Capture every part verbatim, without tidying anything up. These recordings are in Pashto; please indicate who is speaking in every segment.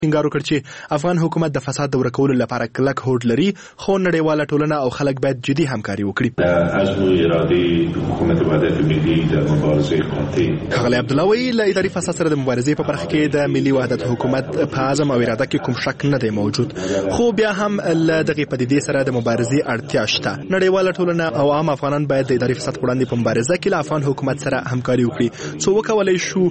Speaker 1: ټینګار وکړ چې افغان حکومت د فساد د ورکولو لپاره کلک هوډ لري، خو نړیواله ټولنه او خلک باید جدي همکاري وکړي.
Speaker 2: عزم و اراده حکومت وحدت ملی در مبارزه قاطع.
Speaker 1: ښاغلی عبدالله وایي له اداري فساد سره د مبارزې په برخه کې د ملي وحدت حکومت په عزم او اراده کې کوم شک نه دی موجود، خو بیا هم له دغې پدیدې سره د مبارزې اړتیا شته. نړیواله ټولنه او عام افغانان باید د اداري فساد په وړاندې په مبارزه کې له افغان حکومت سره همکاري وکړي، څو وکولی شو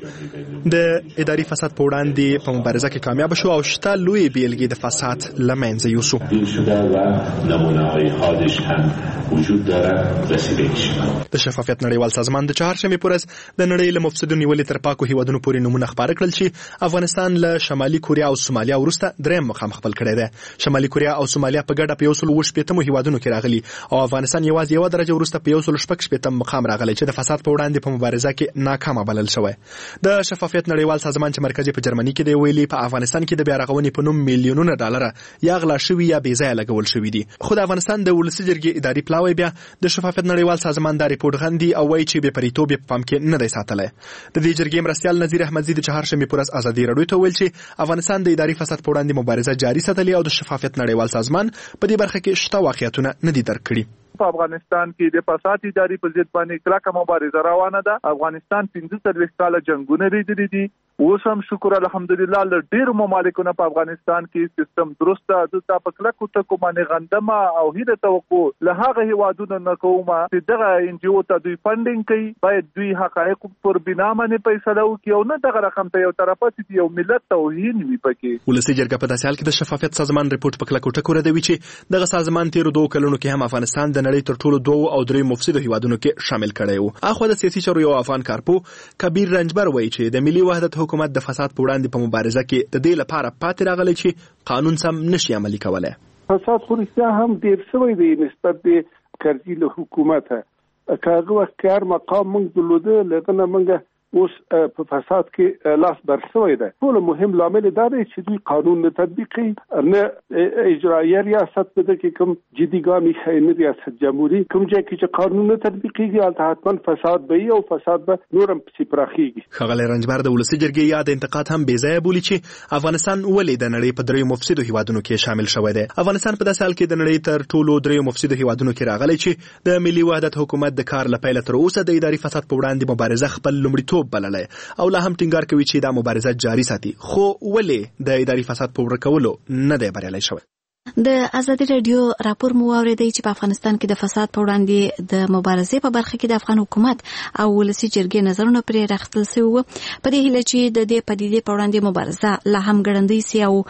Speaker 1: د اداري فساد په وړاندې په مبارزه کې کامیاب شو او شته لوی بیلګې د فساد له منځه یوسو.
Speaker 2: دور شده و نمونه‌های حادش هم وجود دارد رسیدگی شود.
Speaker 1: د شفافیت نړیوال سازمان د چهارشنبې پر ورځ د نړۍ له مفسدو نیولې تر پاکو هیوادونو پورې نومونه خپاره کړل چې افغانستان له شمالي کوریا او سومالیا وروسته درېیم مقام خپل کړی دی. شمالي کوریا او سومالیا په ګډه په یو سل اووه شپېتمو هیوادونو کې راغلي او افغانستان یوازې یوه درجه وروسته په یو سل شپږ شپېتم مقام راغلی چې د فساد په وړاندې په مبارزه کې ناکامه بلل شوی. د شفافیت نړیوال سازمان چې مرکز په جرمني کې دی ویلي په افغانستان کې د بیا رغونې په نوم میلیونونه ډالره یا غلا شوي یا بې ځایه لګول شوي دي. خو د افغانستان د ولسي جرګې اداري پلاوی بیا د شفافیت نړیوال سازمان دا ریپورټ غندي او وایي چې بې پریتوب یې په پام کې نه دی ساتلی. د دې جرګې مرستیال نظیر احمدزي د چهارشنبې پر ورځ ازادي راډیو ته ویل چې افغانستان د اداري فساد په وړاندې مبارزه جاري ساتلې او د شفافیت نړیوال سازمان په دې برخه کې شته واقعیتونه نه دي درک کړي.
Speaker 3: په افغانستان کې د فساد اداري په ضد باندې کلکه مبارزه روانه ده. افغانستان پنځه څلوېښت کاله جنګونه لیدلي دي، اوس هم شکر الحمدلله له ډېرو ممالکو نه په افغانستان کې سیستم درست ده. زه دا په کلکو ټکو باندې غندمه او هیله توقع له هغه هیوادونو نه کومه چې دغه ان جی او ته دوی فنډینګ کوي، باید دوی حقایق پر بنا باندې فیصله وکړي او نه دغه رقم ته یو طرفه چې یو ملت توهین وي پکې.
Speaker 1: ولسي جرګه په داسې حال کې د شفافیت سازمان ریپورټ په کلکو ټکو ردوي چې دغه سازمان تیرو دوه کلونو کې هم افغانستان د نړۍ تر ټولو دوه او درې مفسدو هیوادونو کې شامل کړی و. اخو د سیاسي چارو یو افغان کارپو کبیر رنجبر وایي چې د ملي وحدت حکومت د فساد په وړاندې په مبارزه کې د دې لپاره پاتې راغلی چې قانون سم نشي عملي کولی.
Speaker 4: فساد خو رښتیا هم ډېر شوی دی نسبت د کرزي له حکومته. که هغه وخت کې هر مقام موږ درلوده له هغه نه موږ اوس په فساد کې لاس بر شوی دی. ټول مهم لامل دا دی چې دوی قانون نه تطبیقي، نه اجرایه ریاست په دې کې کوم جدي ګام یې نه ریاست جمهوریت کوم ځای کې چې قانون نه تطبیقيږي هلته حتما فساد به وي او فساد به نور هم پسې پراخیږي.
Speaker 1: ښاغلی رنجبر د ولسي جرګې یا د انتقاد هم بې ځایه بولي چې افغانستان ولې د نړۍ په دریو مفسدو هیوادونو کې شامل شوی دی. افغانستان په داسې حال کې د نړۍ تر ټولو دریو مفسدو هیوادونو کې راغلی چې د ملي وحدت حکومت د کار له پیله تر اوسه د اداري فساد په وړاندې مبارزه خپل لومړیتوب بللی او لا هم ټینګار کوي چې دا مبارزه جاري ساتي، خو ولې د اداري فساد په ورکولو نه دی بریالی شوی.
Speaker 5: د ازادي رادیو راپور مو واورېدی چې په افغانستان کې د فساد په وړاندې د مبارزې په برخه کې د افغان حکومت او ولسي جرګې نظرونه پرې راخستل شوي وو. په دې هیله چې د دې پدیدې په وړاندې مبارزه لا هم ګړندۍ سي او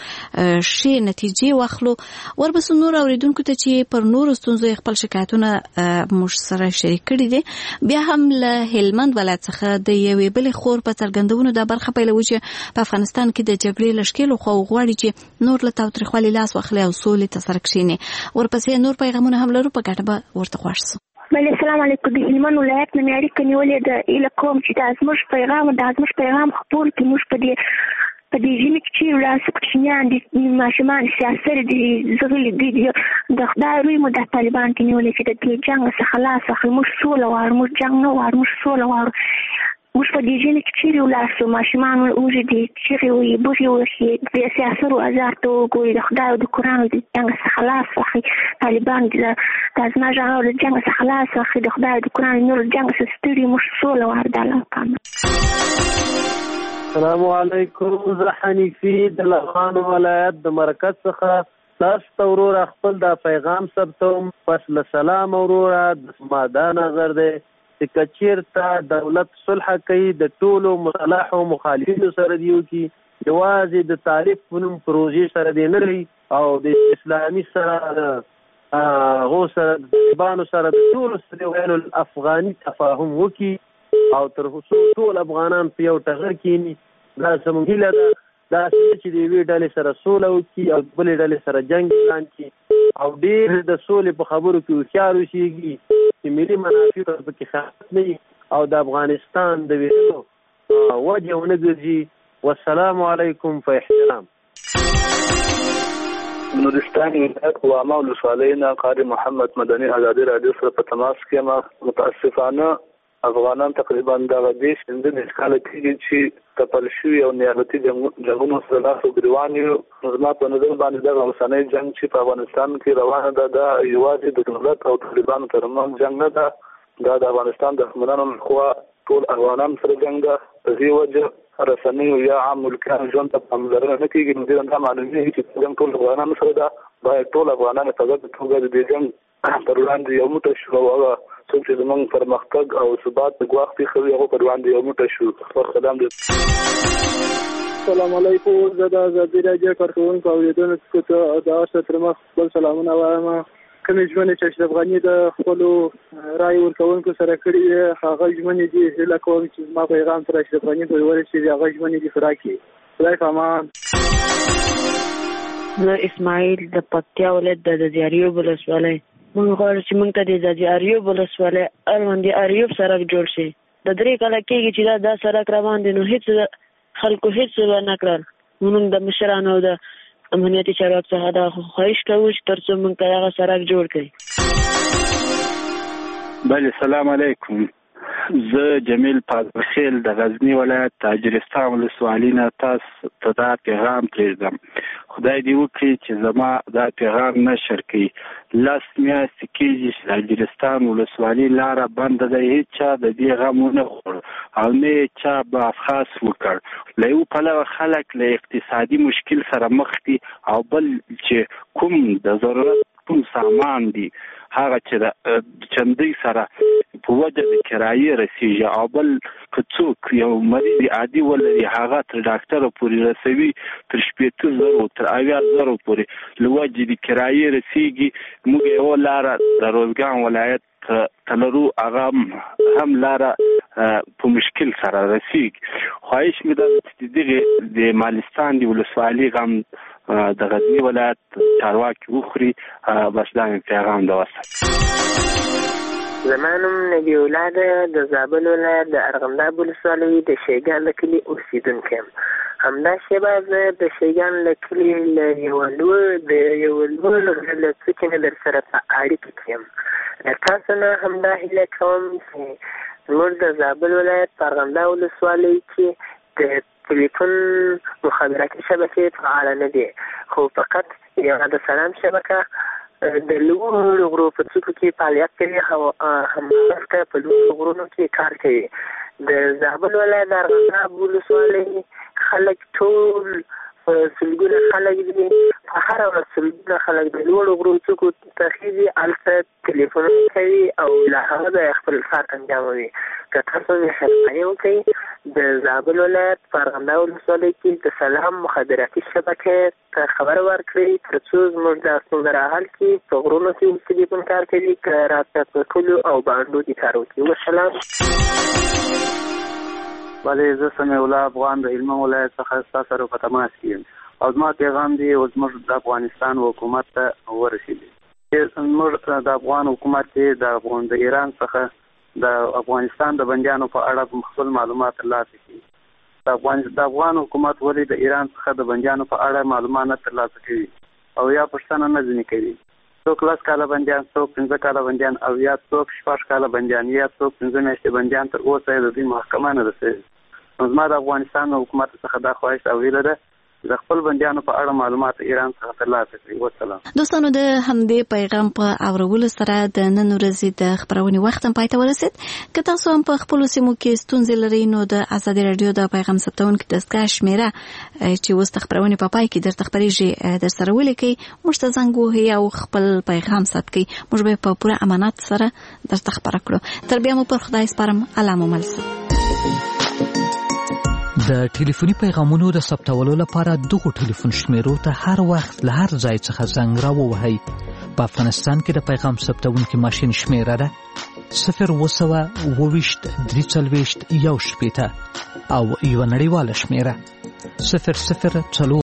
Speaker 5: ښې نتیجې واخلو. ورپسې نور اورېدونکو ته چې پر نورو ستونزو خپل شکایتونه موږ سره شریک کړي دي. بیا هم له هلمند ولایت څخه د یوې بلې خور په څرګندونو دا برخه پیلوي چې په افغانستان کې د جګړې له شکیلو خوا غواړي چې نور له تاوتریخوالي لاس واخلي او سولې ته سره کښیني. ورپسې نور پیغامونه هم لرو، په ګډه به ورته خوښ شو.
Speaker 6: بله السلام علیکم. د هلمند ولایت نه مې اړیکه نیولې ده. ایله کوم چې دا زموږ پیغام دا زموږ پیغام خپور کړي. موږ په دې په دې ژمي کې چې ولاړ کوچنیان دي، ماشومان سیاسر دي، زغلي دي، د خدای روی مو د طالبان کې نیولې چې د دې جنګ څخه خلاص واخلي. موږ سوله غواړو، موږ جنګ نه غواړو، موږ سوله غواړو. موږ په دې ژمي کې چیرې ولاړ شو، ماشومان وږي دي، چیغې وایي، بوغې وهي، د سیاسرو ازار ته وګوري، د خدای او د قرآن د جنګ څخه خلاص واخلي. طالبان دا زما ژغورو د جنګ څخه خلاص واخلي، د خدای او د قرآن نور جنګ څخه ستړي. موږ سوله غواړو د الله پامه.
Speaker 7: السلام علیکم. زه حنیفي د لغمان ولایت د مرکز څخه تاسو ته وروره خپل دا پیغام ثبتوم. پس له سلام وروره زما دا نظر دی چې که چېرته دولت صلح کوي د ټولو مصالحو مخالفینو سره دې وکړي، یوازې د تعریف په نوم پروژې سره دې نه لري او د اسلامي سره د هغو سره د طالبانو سره د ټولو سره ویلو افغاني تفاهم وکړي او تر څو ټول افغانان په یو ټغر کښېني. دا زموږ هیله ده. داسې چې د یوې ډلې سره سوله وکړي او بلې ډلې سره جنګ اعلان کړي او ډېر د سولې په خبرو کې هوښیار اوسېږي چې ملي منافع پکې خیانت نه وي او د افغانستان د ویرولو وجه ونه ګرځي. والسلام علیکم. په احترام.
Speaker 8: نورستان ولایت واما ولسوالۍ نه قاری محمد مدني ازادي رادیو سره په تماس کې. ما متاسفانه افغانان تقریبا د دیش پنځه کال کېږي چې تپل شوي او نیابتي جنګونو سره لاس ګریوان یو. زما په نظر باندې دغه اوسنی جنګ چې په افغانستان کې روانه ده دا یوازې د دولت او طالبانو ترمنځ جنګ نه ده، دا د افغانستان د حکومتانو لخوا ټول افغانان سره جنګ ده. په دې وجه رسنیو یا عام ملکیانو ژوند ته پاملرنه نه کېږي. نو دې دا معلومېږي چې جنګ ټول افغانانو سره ده. باید ټول افغانان په ګډه توګه د دې جنګ پر وړاندې یو موټی شو او هغه څوک چې زموږ پرمختګ او ثبات د ګواښ پېښوي هغه پر وړاندې یو موټی شو. خپل قدم دی.
Speaker 9: السلام علیکم. زه د ازادي راډیو کارکوونکو اورېدونکو ته د هر څه تر مخ خپل سلامونه وایم. کومې ژمنې چې اشرف غني د خپلو رایې ورکوونکو سره کړي دي هغه ژمنې دي. هیله کوم چې زما پیغام تر اشرف غني پورې ورسېږي، هغه ژمنې دي پوره کړي. خدای په امان.
Speaker 10: زه اسماعیل د پکتیا ولایت د ځاځي ولسوالۍ. موږ غواړو چې موږ ته د ځاځي ولسوالۍ اړوند د اریوب سړک جوړ شي. د درې کاله کېږي چې دا دا سړک روان دی، نو هېڅ خلکو هېڅ ونه کړل. موږ د مشرانو او د امنیتي چارواکو څخه دا خواهش کوو چې تر څو موږ ته دغه سړک جوړ کړي.
Speaker 11: بله سلام علیکم. زه جمیل پادخیل د غزنی ولایت تاجرستان ولسوالۍ نه تاسو ته دا پیغام پرېږدم. خدای دې وکړي چې زما دا پیغام نشر کړي. لس میاشتې کېږي چې تاجرستان ولسوالۍ لاره بنده ده، هېڅ چا د دې غم ونه خوړ او نه یې چا به افخاص وکړ. له یو پلوه خلک له اقتصادي مشکل سره مخ دي او بل چې کوم د ضرورت کوم سامان دي هغه چې د چندۍ سره په وجه د کرایې رسیږي او بل که څوک یو مریض عادي ولري هغه تر ډاکټره پورې رسوي تر شپېته زرو تر اویا زرو پورې له وجې د کرایې رسیږي. موږ یوه لاره د روزګان ولایت ته لرو، هغه هم لاره په مشکل سره رسیږي. خواهش مې ده چې دغې د مالستان د ولسوالۍ غم د غزنی ولایت چارواکي وخوري. بس دا مې پیغام ده. وسه
Speaker 12: زما نوم نبی الله ده، د زابل ولایت د ارغنداب ولسوالۍ د شیګان له کلي اوسېدونکی یم. همدا شیبه زه د شیګان له کلي له یوه لوړ د یوه لوړ غره له څوکې نه در سره په اړیکه کې یم. له تاسو نه همدا هیله کوم چې زموږ د زابل ولایت په ارغنداب ولسوالۍ کې د تلیفون مخابراتي شبکې فعاله نه دي، خو فقط یوه د سلام شبکه د لوړو غرو په څوکو کې فعالیت کوي او همدلته په لوړو غرونو کې کار کوي. د زابل ولایت د ارغنداب ولسوالۍ خلک ټول سلګونه خلک دي، په هره ورځ سلګونه خلک د لوړو غرو څوکو ته خېږي، هلته تلیفونونه کوي او له هغه ځایه خپل کار انجاموي. که تاسو مهرباني وکړئ د زابل ولایت په ارغنداب ولسوالۍ کې د سلام مخابراتي شبکې ته خبر ورکړئ تر څو زموږ دا ستونزه راحل کړي. په غرونو کې اوس تلیفون کار کوي، که راته په کلیو او بانډو کې کار وکړي. وسلام.
Speaker 13: بله زه سمیع الله افغان د هلمند ولایت څخه ستا سره په تماس کې یم او زما پیغام دی او زموږ د افغانستان حکومت ته ورسېدي چې زموږ د افغان حکومت د د ایران څخه د افغانستان د بندیانو په اړه خپل معلومات ترلاسه کړي. د افغان د افغان حکومت ولې د ایران څخه د بندیانو په اړه معلومات نه ترلاسه کوي او یا پوښتنه نه ځنې کوي. څوک لس کاله بندیان، څوک پنځه کاله بندیان او یا څوک شپږ کاله بندیان یا څوک پنځه میاشتې بندیان تر اوسه یې د دوی محکمه نه رسېږي. نو زما د افغانستان حکومت څخه دا خواهش او هیله ده د خپل بندیانو په اړه معلومات ایران څخه ترلاسه کړي. وسلام.
Speaker 5: دوستانو د همدې پیغام په اورولو سره د نن ورځې د خبرونې وخت هم پای ته ورسید. که تاسو هم په خپلو سیمو کې ستونزې لرئ نو د ازادي راډیو د پیغام ثبتونکو دستګاه شمیره چې اوس د خبرونې په پای کې درته خبرېږي در سره ولیکئ، موږ ته زنګ ووهئ او خپل پیغام ثبت کړئ. موږ به په پوره امانت سره درته خبره کړو. تر بیا مو پر خدای سپارم. الله مو مل شه.
Speaker 14: د ټلیفوني پیغامونو د ثبتولو لپاره دغه ټلیفون شمیرو ته هر وخت له هر ځای څخه زنګ راووهئ. په افغانستان کې د پیغام ثبتونکي ماشین شمیره ده صفر اووه سوه اووه ویشت درې څلوېښت یو شپېته او یوه نړیواله شمیره صفر صفر څلور